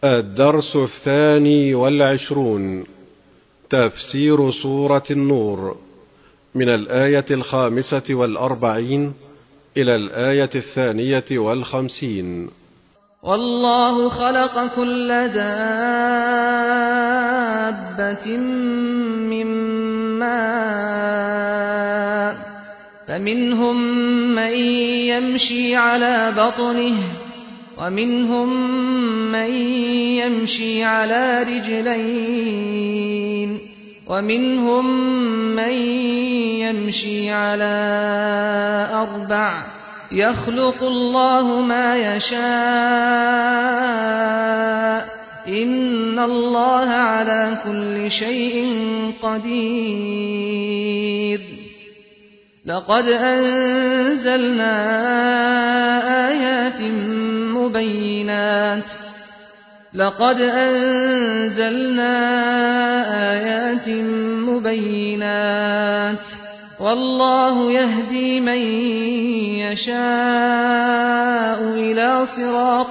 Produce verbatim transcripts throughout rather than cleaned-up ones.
الدرس الثاني والعشرون، تفسير سورة النور، من الآية الخامسة والأربعين إلى الآية الثانية والخمسين. والله خلق كل دابة من ماء فمنهم من يمشي على بطنه ومنهم من يمشي على رجلين ومنهم من يمشي على أربع يخلق الله ما يشاء إن الله على كل شيء قدير. لقد أنزلنا آيات مبينات لقد أنزلنا آيات مبينات والله يهدي من يشاء إلى صراط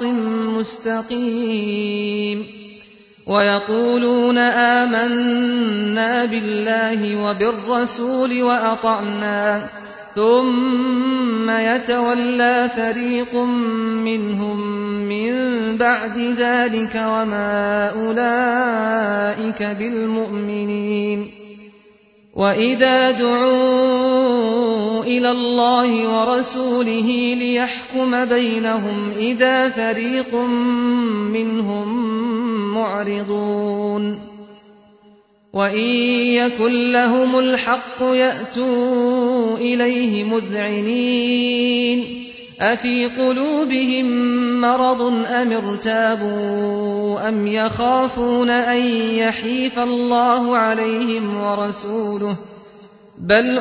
مستقيم. ويقولون آمنا بالله وبالرسول وأطعنا ثم يتولى فريق منهم من بعد ذلك وما أولئك بالمؤمنين. وإذا دعوا إلى الله ورسوله ليحكم بينهم إذا فريق منهم معرضون. وإن يكن لهم الحق يأتوا إليه مذعنين أفي قلوبهم مرض أم ارتابوا أم يخافون أن يحيف الله عليهم ورسوله بل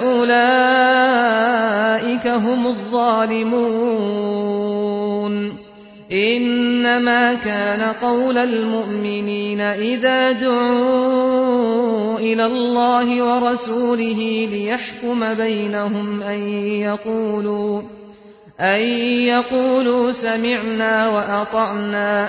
أولئك هم الظالمون. إنما كان قول المؤمنين إذا دعوا إلى الله ورسوله ليحكم بينهم أن يقولوا أن يقولوا سمعنا وأطعنا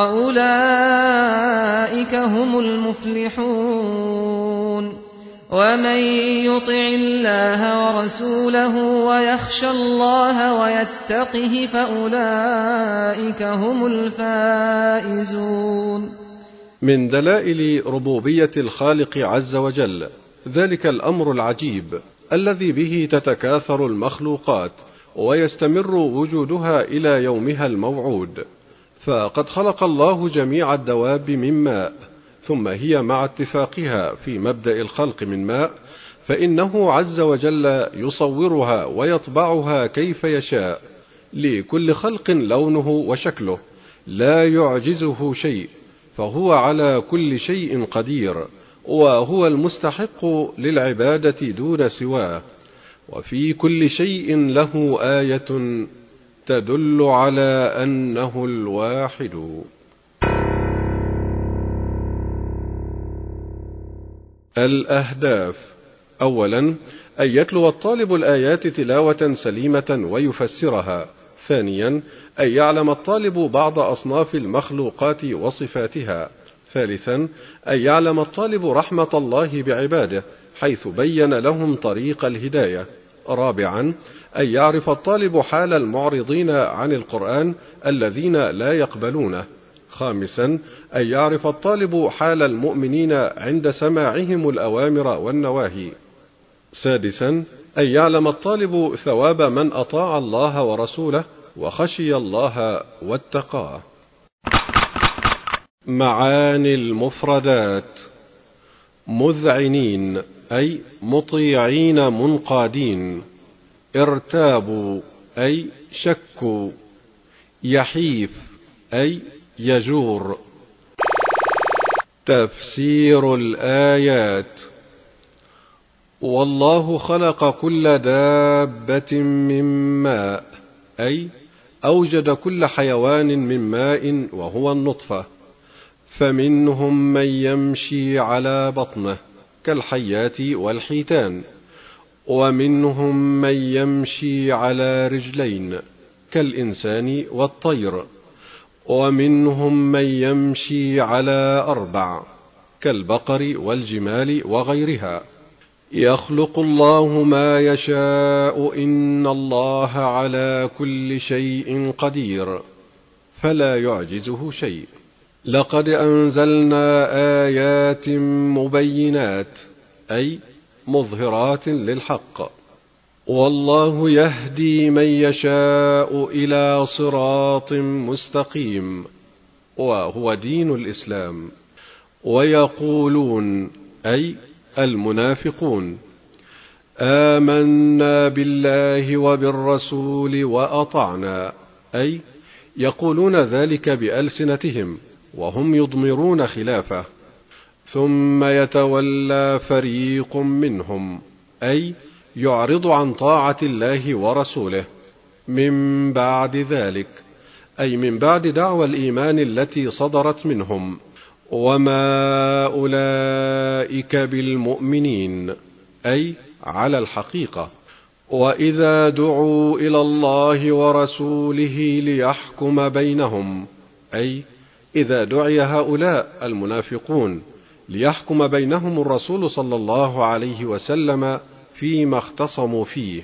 وأولئك هم المفلحون. ومن يطع الله ورسوله ويخشى الله ويتقه فأولئك هم الفائزون. من دلائل ربوبية الخالق عز وجل ذلك الأمر العجيب الذي به تتكاثر المخلوقات ويستمر وجودها إلى يومها الموعود. فقد خلق الله جميع الدواب من ماء، ثم هي مع اتفاقها في مبدأ الخلق من ماء فإنه عز وجل يصورها ويطبعها كيف يشاء. لكل خلق لونه وشكله لا يعجزه شيء، فهو على كل شيء قدير، وهو المستحق للعبادة دون سواه. وفي كل شيء له آية تدل على أنه الواحد. الأهداف: أولا، أن يتلو الطالب الآيات تلاوة سليمة ويفسرها. ثانيا، أن يعلم الطالب بعض أصناف المخلوقات وصفاتها. ثالثا، أن يعلم الطالب رحمة الله بعباده حيث بين لهم طريق الهداية. رابعا، أن يعرف الطالب حال المعرضين عن القرآن الذين لا يقبلونه. خامسا، أن يعرف الطالب حال المؤمنين عند سماعهم الأوامر والنواهي. سادسا، أن يعلم الطالب ثواب من أطاع الله ورسوله وخشي الله واتقاه. معاني المفردات: مذعنين أي مطيعين منقادين، ارتابوا أي شكوا، يحيف أي يجور. تفسير الآيات: والله خلق كل دابة من ماء أي أوجد كل حيوان من ماء وهو النطفة، فمنهم من يمشي على بطنه كالحيات والحيتان، ومنهم من يمشي على رجلين كالإنسان والطير، ومنهم من يمشي على أربع كالبقر والجمال وغيرها، يخلق الله ما يشاء إن الله على كل شيء قدير فلا يعجزه شيء. لقد أنزلنا آيات مبينات أي مظهرات للحق، والله يهدي من يشاء إلى صراط مستقيم وهو دين الإسلام. ويقولون أي المنافقون آمنا بالله وبالرسول وأطعنا، أي يقولون ذلك بألسنتهم وهم يضمرون خلافه، ثم يتولى فريق منهم أي يعرض عن طاعة الله ورسوله من بعد ذلك، أي من بعد دعوى الإيمان التي صدرت منهم، وما أولئك بالمؤمنين أي على الحقيقة. وإذا دعوا إلى الله ورسوله ليحكم بينهم، أي إذا دعي هؤلاء المنافقون ليحكم بينهم الرسول صلى الله عليه وسلم فيما اختصموا فيه،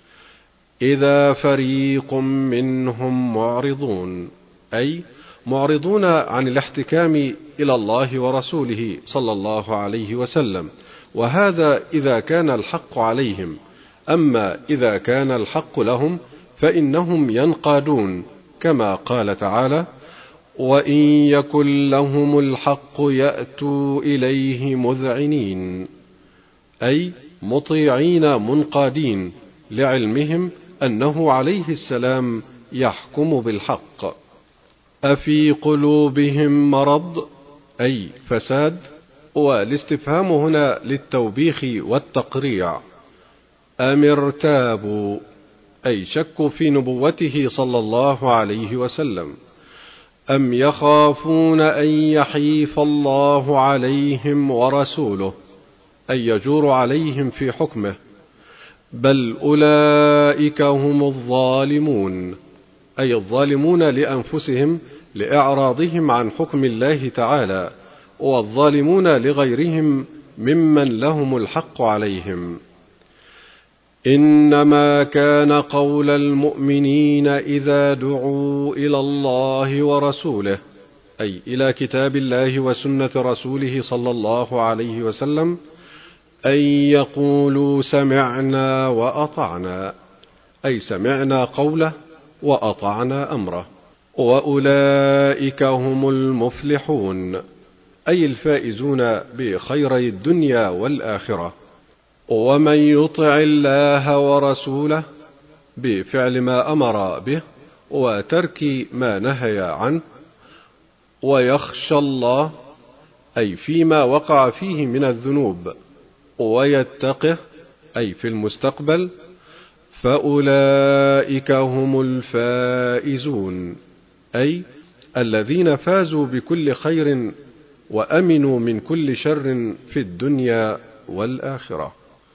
إذا فريق منهم معرضون، أي معرضون عن الاحتكام إلى الله ورسوله صلى الله عليه وسلم، وهذا إذا كان الحق عليهم. أما إذا كان الحق لهم فإنهم ينقادون، كما قال تعالى: وإن يكن لهم الحق يأتوا إليه مذعنين، أي مطيعين منقادين لعلمهم أنه عليه السلام يحكم بالحق. أفي قلوبهم مرض أي فساد، والاستفهام هنا للتوبيخ والتقريع. أم ارتابوا أي شكوا في نبوته صلى الله عليه وسلم. أم يخافون أن يحيف الله عليهم ورسوله أي يجور عليهم في حكمه، بل أولئك هم الظالمون أي الظالمون لأنفسهم لإعراضهم عن حكم الله تعالى، والظالمون لغيرهم ممن لهم الحق عليهم. إنما كان قول المؤمنين إذا دعوا إلى الله ورسوله أي إلى كتاب الله وسنة رسوله صلى الله عليه وسلم أن يقولوا سمعنا وأطعنا، أي سمعنا قوله وأطعنا أمره. وأولئك هم المفلحون أي الفائزون بخيري الدنيا والآخرة. ومن يطع الله ورسوله بفعل ما أمر به وترك ما نهي عنه، ويخشى الله أي فيما وقع فيه من الذنوب، ويتقه أي في المستقبل، فأولئك هم الفائزون أي الذين فازوا بكل خير وأمنوا من كل شر في الدنيا والآخرة.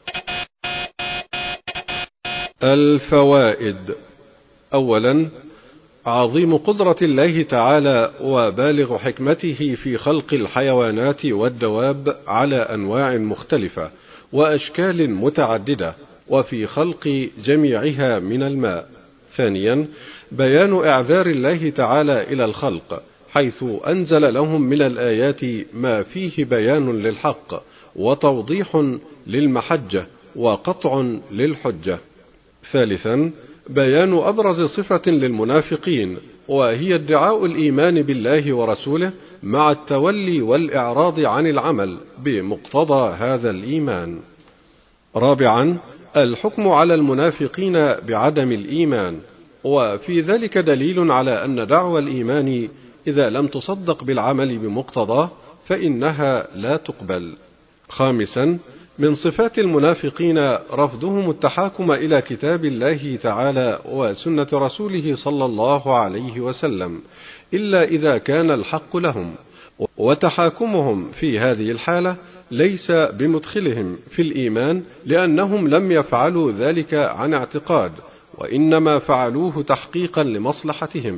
الفوائد: أولا، عظيم قدرة الله تعالى وبالغ حكمته في خلق الحيوانات والدواب على أنواع مختلفة وأشكال متعددة، وفي خلق جميعها من الماء. ثانيا، بيان إعذار الله تعالى إلى الخلق، حيث أنزل لهم من الآيات ما فيه بيان للحق وتوضيح للمحجة وقطع للحجة. ثالثا، بيان أبرز صفة للمنافقين، وهي ادعاء الإيمان بالله ورسوله مع التولي والإعراض عن العمل بمقتضى هذا الإيمان. رابعا، الحكم على المنافقين بعدم الإيمان، وفي ذلك دليل على أن دعوى الإيمان إذا لم تصدق بالعمل بمقتضاه فإنها لا تقبل. خامسا، من صفات المنافقين رفضهم التحاكم إلى كتاب الله تعالى وسنة رسوله صلى الله عليه وسلم إلا إذا كان الحق لهم، وتحاكمهم في هذه الحالة ليس بمدخلهم في الإيمان، لأنهم لم يفعلوا ذلك عن اعتقاد، وإنما فعلوه تحقيقا لمصلحتهم،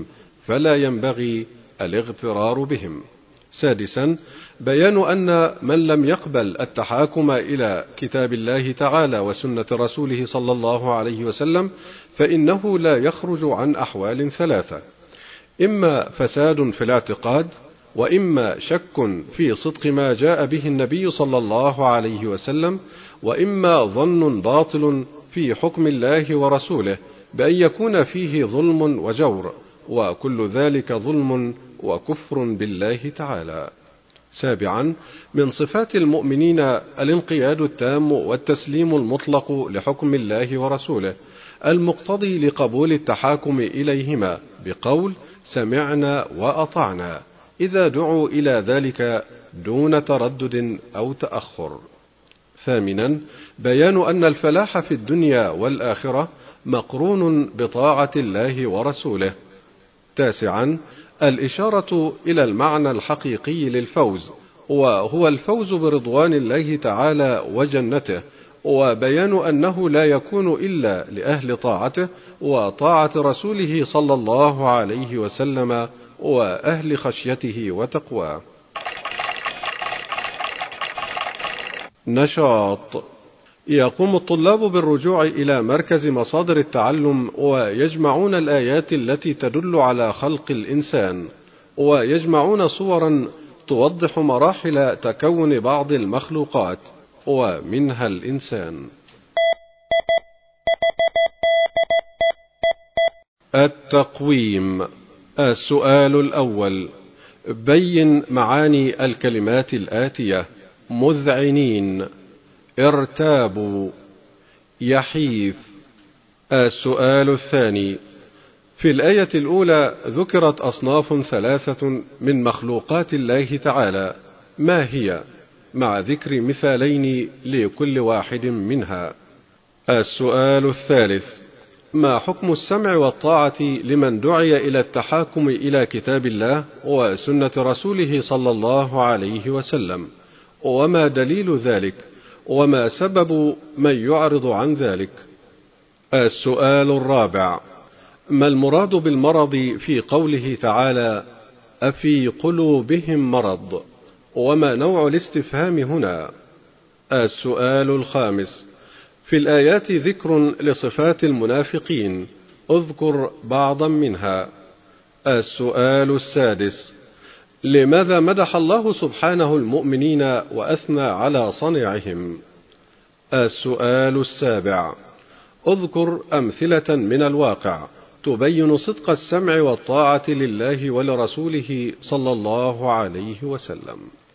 فلا ينبغي الاغترار بهم. سادسا، بيان أن من لم يقبل التحاكم إلى كتاب الله تعالى وسنة رسوله صلى الله عليه وسلم فإنه لا يخرج عن أحوال ثلاثة: إما فساد في الاعتقاد، وإما شك في صدق ما جاء به النبي صلى الله عليه وسلم، وإما ظن باطل في حكم الله ورسوله بأن يكون فيه ظلم وجور، وكل ذلك ظلم وكفر بالله تعالى. سابعا، من صفات المؤمنين الانقياد التام والتسليم المطلق لحكم الله ورسوله المقتضي لقبول التحاكم إليهما بقول سمعنا وأطعنا إذا دعوا إلى ذلك دون تردد أو تأخر. ثامنا، بيان أن الفلاح في الدنيا والآخرة مقرون بطاعة الله ورسوله. تاسعا، الإشارة إلى المعنى الحقيقي للفوز، وهو الفوز برضوان الله تعالى وجنته، وبيان أنه لا يكون إلا لأهل طاعته وطاعة رسوله صلى الله عليه وسلم وأهل خشيته وتقواه. نشاط: يقوم الطلاب بالرجوع إلى مركز مصادر التعلم ويجمعون الآيات التي تدل على خلق الإنسان، ويجمعون صورا توضح مراحل تكون بعض المخلوقات ومنها الإنسان. التقويم. السؤال الأول: بين معاني الكلمات الآتية: مذعنين، ارتابوا، يحيف. السؤال الثاني: في الآية الأولى ذكرت أصناف ثلاثة من مخلوقات الله تعالى، ما هي؟ مع ذكر مثالين لكل واحد منها. السؤال الثالث: ما حكم السمع والطاعة لمن دعي إلى التحاكم إلى كتاب الله وسنة رسوله صلى الله عليه وسلم، وما دليل ذلك، وما سبب من يعرض عن ذلك؟ السؤال الرابع: ما المراد بالمرض في قوله تعالى أفي قلوبهم مرض، وما نوع الاستفهام هنا؟ السؤال الخامس: في الآيات ذكر لصفات المنافقين، اذكر بعضا منها. السؤال السادس: لماذا مدح الله سبحانه المؤمنين وأثنى على صنيعهم؟ السؤال السابع: اذكر أمثلة من الواقع تبين صدق السمع والطاعة لله ولرسوله صلى الله عليه وسلم.